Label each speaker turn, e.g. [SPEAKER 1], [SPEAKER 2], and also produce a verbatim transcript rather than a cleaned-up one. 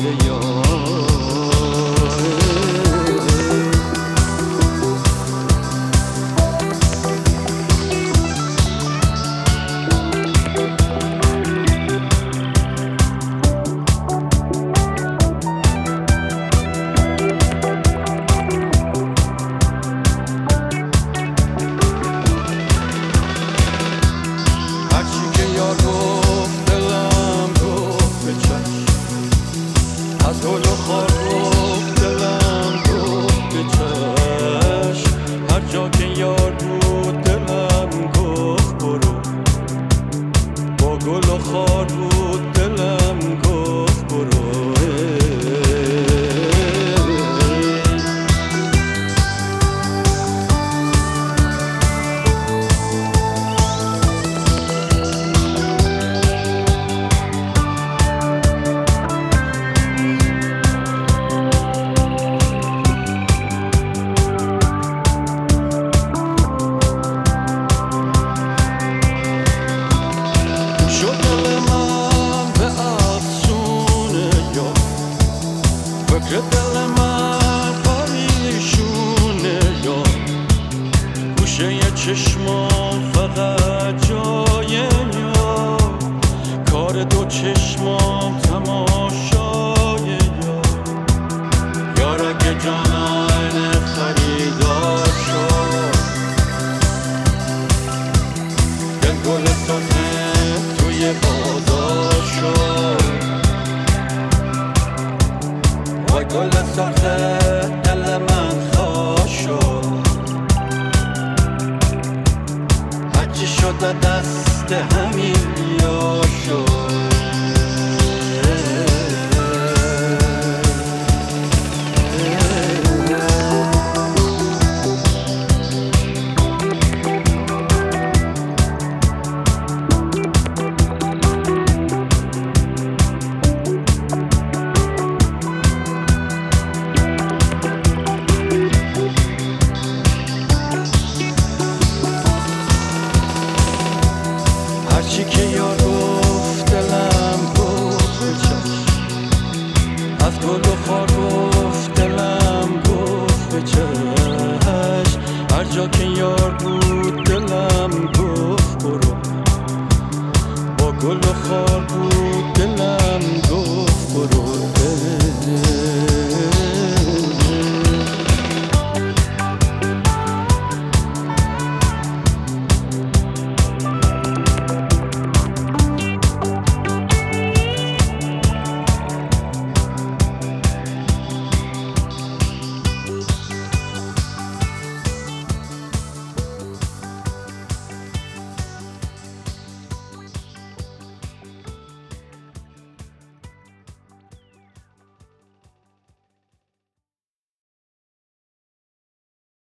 [SPEAKER 1] از گل و خار گفت دلم گفت به چشم، هر جا که یار بود دلم گفت برو، با گل و خار بود دلم گفت برو. فکر دل من پریشونه یا گوشه چشمام فقط جای یا کار دو چشمام تماشای یا یار اگه جانان خریدار شد دل گل ساخته توی بازار شد، وای گل ساخته دل من خواه شد، هرچی شده دست همین یا شد. هرچی که یار گفت دلم گفت به چشم، از گل و خار